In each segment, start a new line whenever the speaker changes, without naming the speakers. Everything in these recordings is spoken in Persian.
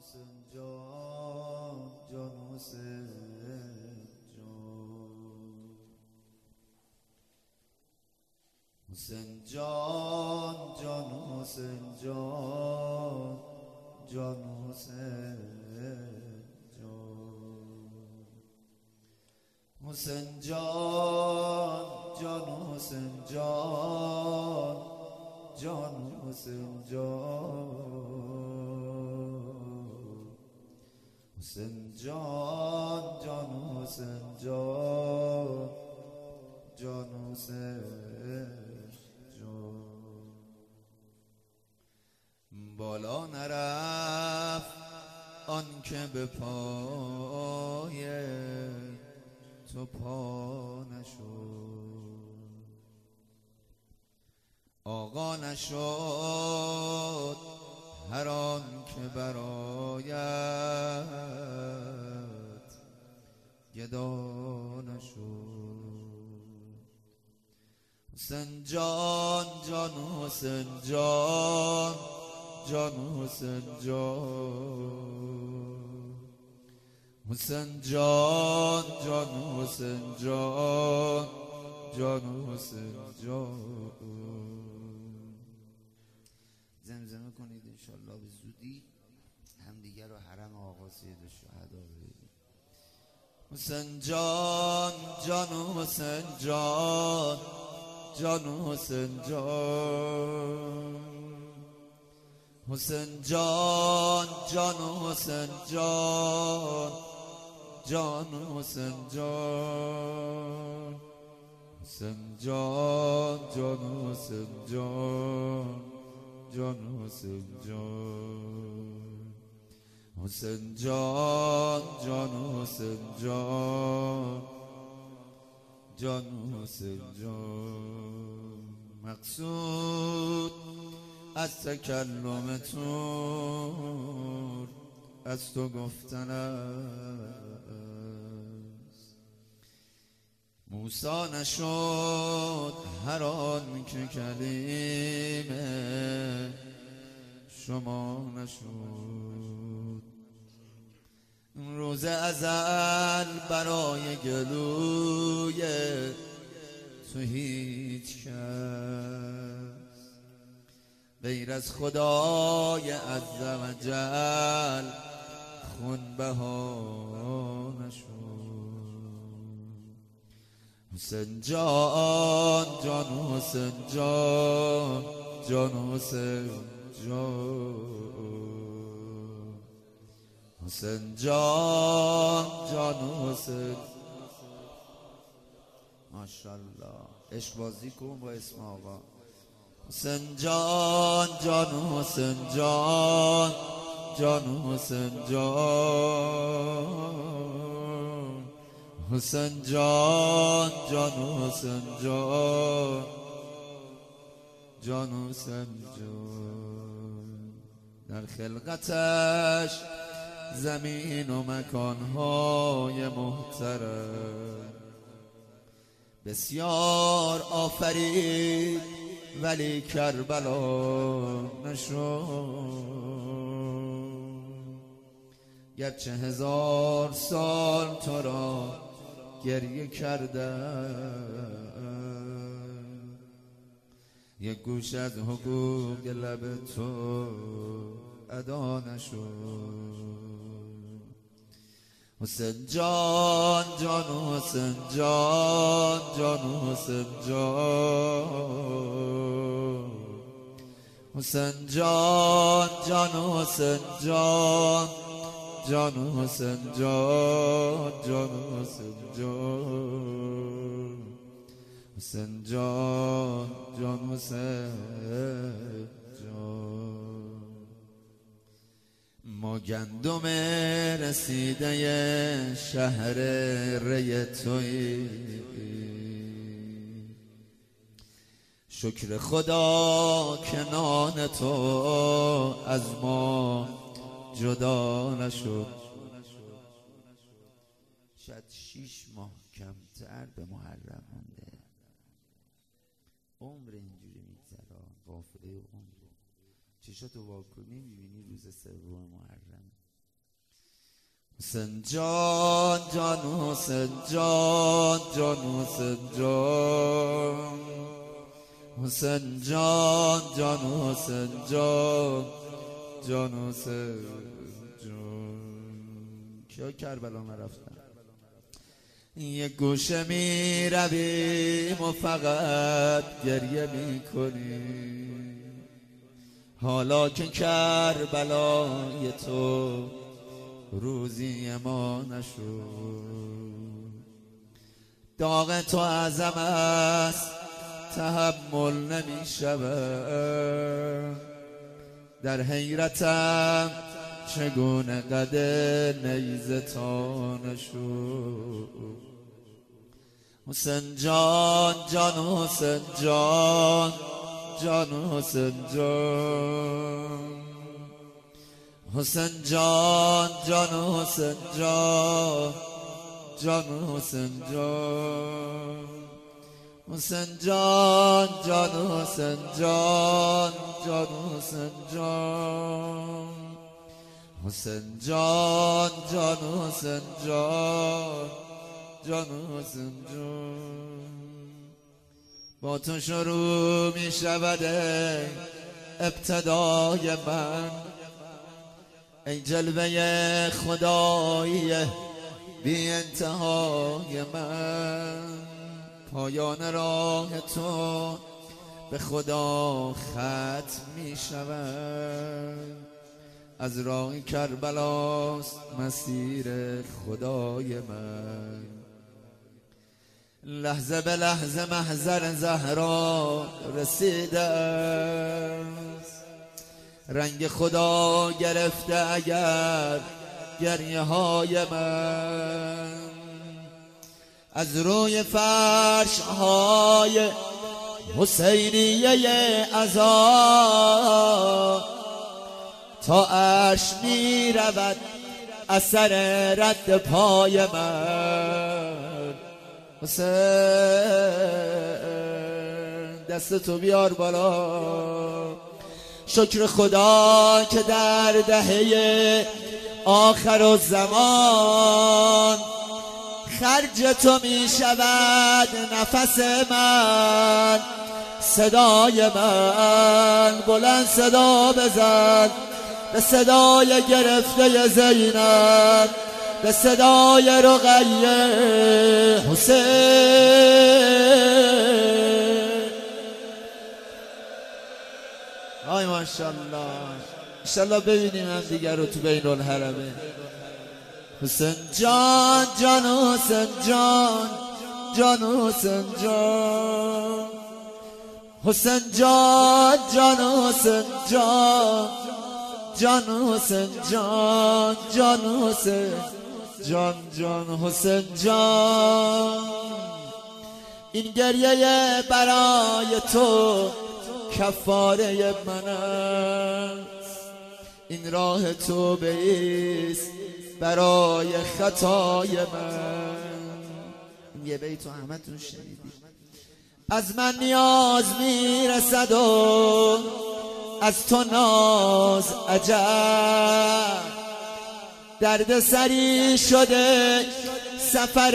حسین جان جان حسین جان حسین جان جان حسین جان جان حسین جان حسین جان جان حسین جان جان حسین جان حسین جان جان حسین جان جان حسین جان بالا نرفت آن که به پای تو پا نشد، آقا نشد هر آن که برایت گدا نشد. حسین جان جان حسین جان جان حسین جان حسین جان جان حسین جان جان حسین جان زمزمه کنید انشالله به زودی همدیگه رو حرم آقا سید الشهدا ببینید. حسین جان جان حسین جان جان حسین جان حسین جان جان حسین جان جان حسین جان حسین جان جان حسین جان جان حسین جان حسین جان جان حسین جان جان حسین جان مقصود از تکلم طور از تو گفتن است، موسی نشد هر آن که کلمه شما نشد. روز ازل برای گلوی تو هیچ کس غیر از خدای عزوجل خون بها نشد. حسین جان جان حسین جان جان حسین جان حسین جان جان حسین ماشاءالله عشق بازی کن با اسم آقا. حسین جان جان حسین جان جان حسین جان حسین جان جان حسین جان جان حسین جان در خلقتش زمین و مکانهای محترم بسیار آفرید ولی کربلا نشد. گرچه 1000 سال تو را گریه کردم، یک گوش از حقوق لب تو ادا نشد. حسین جان جان حسین جان جان حسین جان حسین جان جان حسین جان جان حسین جان جان حسین جان حسین جان جان حسین جان ما گندم رسیده شهر ری تویی، شکر خدا که نان تو از ما جدا نشد. شاید 6 ماه کمتر به محرم مونده، عمر اینجوری میگذره، قافله عمر. چشاتو واکنی میبینی روز 3 محرم حسین جان جان حسین جان جان حسین جان حسین جان جان حسین جان جان حسین جان. کیا کربلا نرفتن؟ یک گوشه می رویم و فقط گریه می کنیم، حالا که کربلای تو روزی ما نشد. داغ تو اعظم است تحمل نمی شود، در حیرتم چگونه قد نیزه تا نشد. حسین جان جان حسین جان جان حسین جان حسین جان جان حسین جان جان حسین جان حسین جان جان حسین جان جان حسین جان حسین جان جان حسین جان جان حسین جان. با تو شروع می شود ابتدای من، ای جلوه خدایی بی انتهای من. پایان راه تو به خدا ختم می شود، از راه کربلاست مسیر خدای من. لحظه به لحظه محضر زهرا رسیده است، رنگ خدا گرفته اگر گریه های من. از روی فرش های حسینیه عزا تا عرش می رود اثر رد پای من. حسین دست تو بیار بالا، شکر خدا که در دهه آخر و زمان خرج تو می شود نفس من. صدای من بلند صدا بزن، به صدای گرفته زینب، به صدای رقیه حسین. آی ماشاءالله، انشالله ببینیم هم دیگر رو تو بین الحرمه. حسین جان جان حسین جان جان حسین جان حسین جان جان حسین جان جان حسین جان جان حسین جان جان حسین جان. این گریه برای تو کفاره من است، این راه تو بیست برای خطای من. یه بیت تو همه تون شنیدید. از من نیاز میرسد و از تو ناز عجب، درد سری شده سفر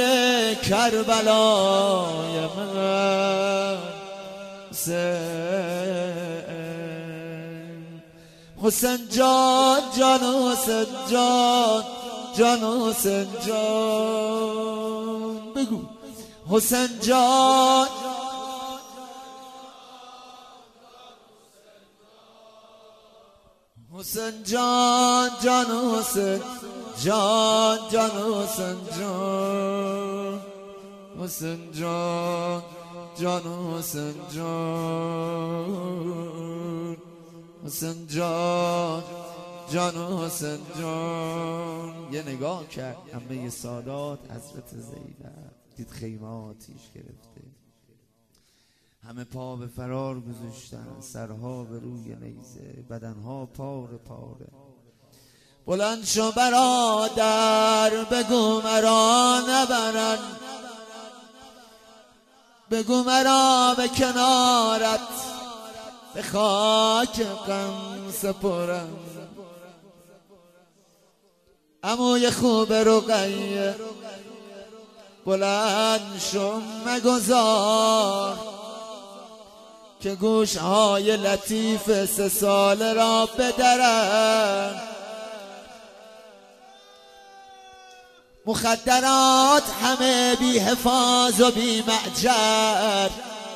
کربلای من. حسین جان جان حسین جان جان حسین جان. بگو حسین جان حسین جان جان حسین جان جان حسین جان حسین جان جان حسین جان حسین جان جان حسین جان. یه نگاه کرد عمه سادات حضرت زینب، دید خیمه آتیش گرفته، همه پا به فرار گذاشتن، سرها به روی نیزه، بدنها پاره پاره. بلند شو برادر بگو مرا نبرن، بگو مرا به کنارت به خاک غم سپرم. عموی خوب رقیه بلند شو مگذار که گوشهای لطیف 3 ساله را بدرن. مخدرات همه بی حفاظ و بی معجر،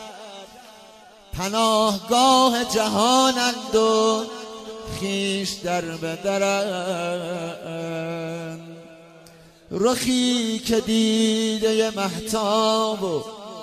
پناهگاه جهانند و خیش در بدرن. رخی که دیده مهتاب و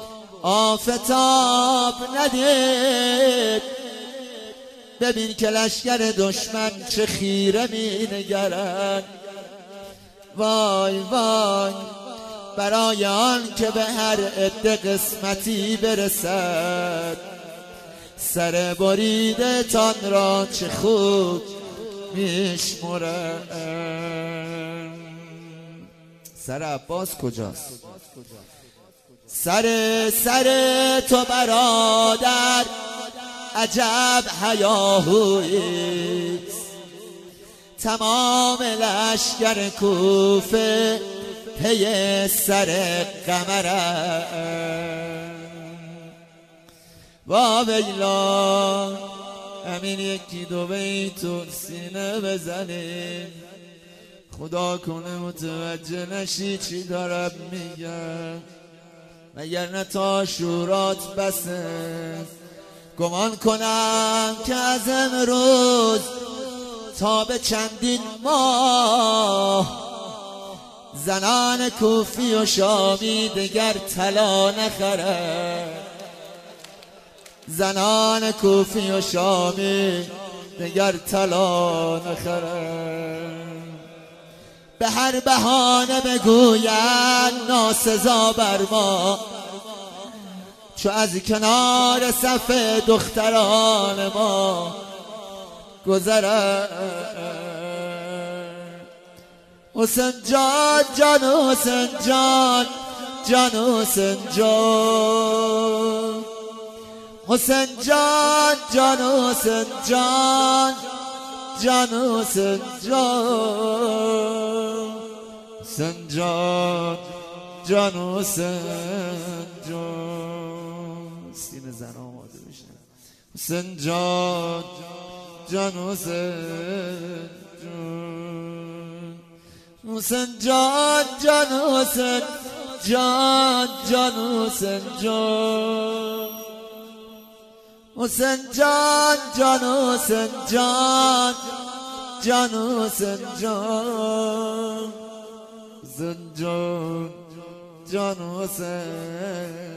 آفتاب ندید، ببین که لشکر دشمن چه خیره می نگرن. وای وای برای آن که به هر عده قسمتی برسد، سر بریده تان را چه خوب میشمرن. سر عباس کجاست؟ سر تو برادر عجب هیاهویست، تمام لشکر کوفه پی سر قمرن. وا ویلا همین 1-2 بیت و سینه بزنیم، خدا کنه متوجه نشی چی دارم میگم، مگر نه تا شورات بسه. گمان کنم که از امروز تا به چندین ماه زنان کوفی و شامی دگر طلا نخرند. زنان کوفی و شامی دگر طلا نخرند. به هر بهانه بگویند ناسزا بر ما، چو از کنار صف دختران ما گذرن. حسین جان جان حسین جان جان حسین جان، حسین جان جان حسین جان جان حسین جان، حسین جان جان حسین جان. سینه زن آماده بشن. حسین جان جان حسین جان، حسین جان جان حسین جان جان حسین جان، حسین جان جان حسین جان جان حسین جان، حسین جان جان حسین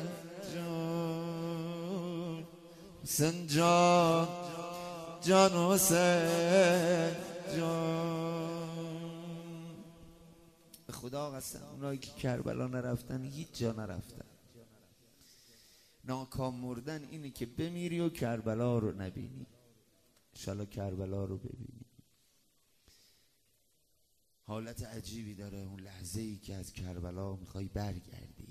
جان، حسین جان جان حسین جان. خدا قسم اونایی که کربلا نرفتن هیچ جا نرفتن. ناکام مردن اینه که بمیری و کربلا رو نبینی. انشالله کربلا رو ببینی. حالت عجیبی داره اون لحظه‌ای که از کربلا میخوای برگردی،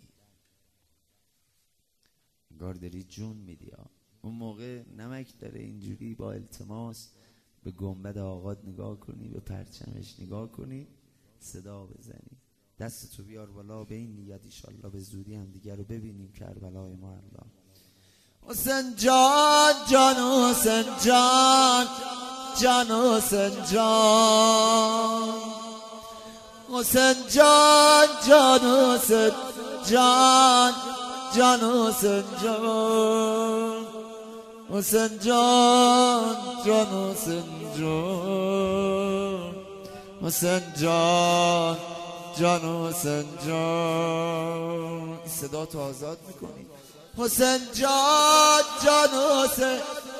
انگار داری جون میدی. اون موقع نمک داره اینجوری با التماس به گنبد آقات نگاه کنی، به پرچمش نگاه کنی، صدا بزنی، دستتو بیار بالا به این نیت ایشالله به زودی هم دیگر رو ببینیم کربلای ما. الله حسین جان جان حسین جان جان حسین جان، حسین جان جان حسین جان جان حسین جان، حسین جان جان حسین جان، حسین جان جان حسین جان. این صدا تو آزاد میکنی. حسین جان جان حسین،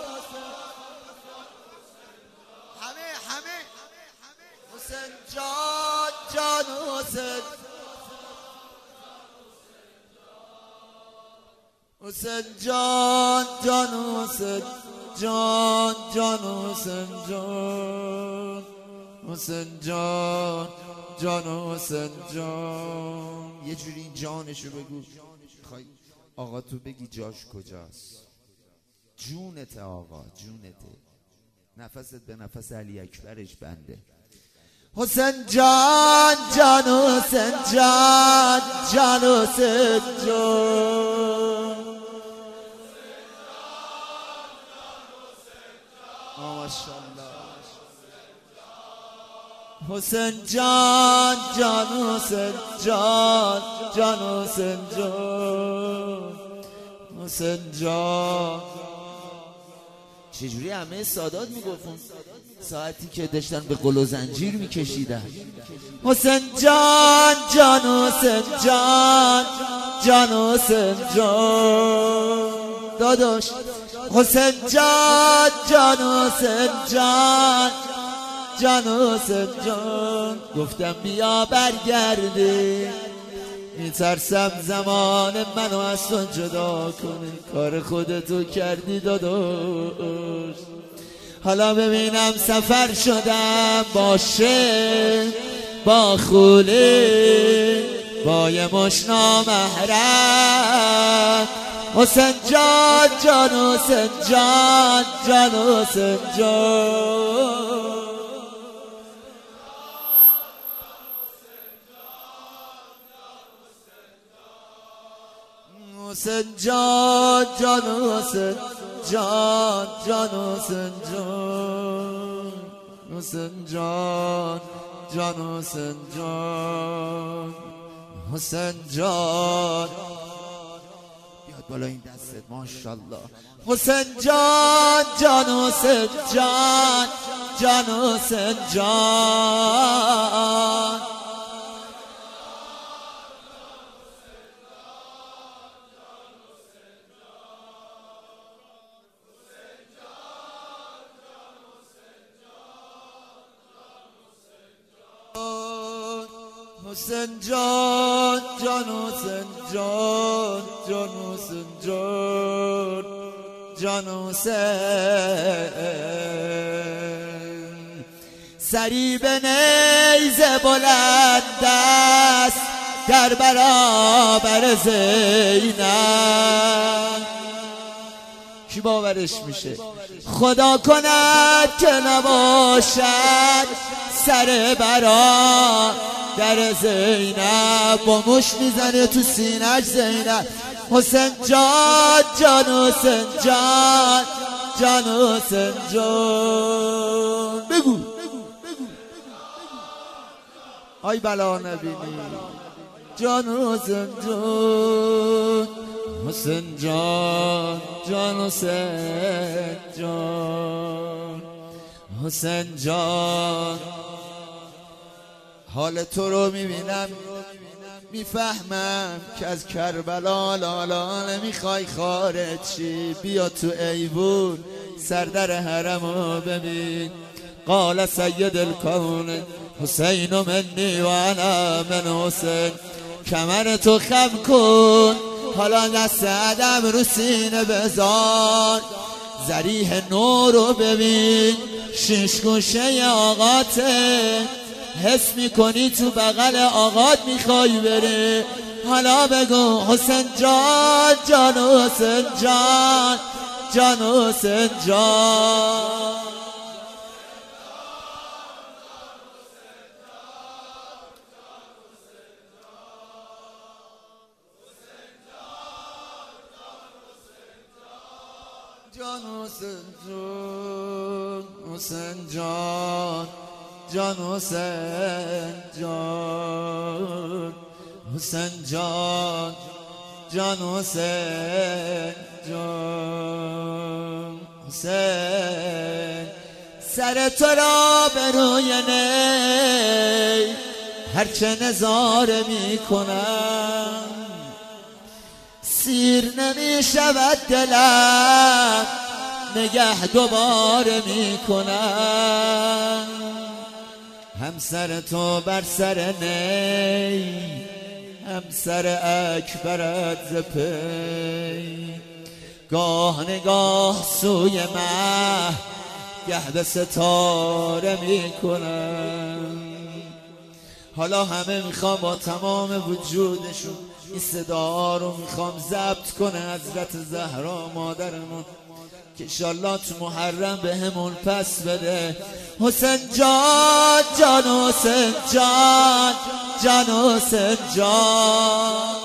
همه حسین جان جان حسین، حسین جان جان حسین جان جان حسین جان، حسین جان جان حسین جان. یه جوری این جانشو بگو. خواهی آقا تو بگی جاش کجاست؟ جونت آقا، جونته. نفست به نفس علی اکبرش بنده. حسین جان جان حسین جان جان حسین جان ماشاءالله حسین جان جان حسین جان جان حسین جان حسین جان. چجوری همه سادات میگفتن ساعتی که داشتن به قل و زنجیر میکشیدن؟ حسین جان جان حسین جان جان حسین جان داداش. حسین جان جان حسین جان جان حسین جان. گفتم بیا برگردی، میترسم زمان منو از تو جدا کنی، کار خودتو کردی داداش. حالا ببینم سفر شدم باشه با خوله با یه مش نامحرم. حسین جان جان حسین جان جان حسین جان. حسین جان جان حسین جان جان حسین جان حسین جان جان حسین جان حسین جان. بیاد بالا این دستت ماشاءالله. حسین جان جان حسین جان جان حسین جان. حسین جان جان حسین جان جان حسین جان جان حسین. سری به نیزه بلند است در برابر زینب. کی باورش میشه؟ خدا کند که نباشد سر برا در زینب. با مش میزنه تو سینه‌اش زینب. حسین جان جان حسین جان جان حسین جان. بگو آی بلا نبینی جان حسین جان حسین جان جان حسین جان حسین جان. حال تو رو میبینم میفهمم که از کربلا لالا نمیخوای خارج شی. بیا تو ایوون سردر حرمو ببین. قال سید الکون حسین منی و انا من حسین. کمر تو خم کن حالا دست ادب رو سینه بذار. ذریح نور رو ببین شش گوشه آقاته. حس میکنی تو بغل آقات میخوای بره. حالا بگو حسین جان جان حسین جان جان حسین جان. جان حسین جان حسین جان جان حسین جان حسین جان جان حسین جان حسین. سر تو را به روی نی هرچه نظاره میکنم. سیر نمی شود دلم نگه دوباره میکنم. همسر تو بر سر نی همسر اکبرت ز پی. گاه نگاه سوی مه گه به ستاره میکنم. حالا همه میخوام با تمام وجودشون این صدا رو میخوام ضبط کنه. حضرت زهرا مادرمون که انشالله تو محرم به همون پس بده. حسین جان جان حسین جان جان حسین جان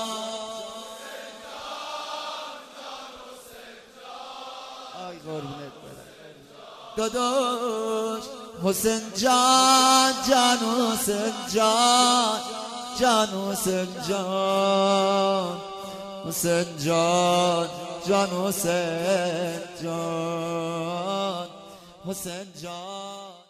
آی قربونت برم داداش. حسین جان جان حسین جان جان حسین جان حسین جان جان حسین جان حسین جان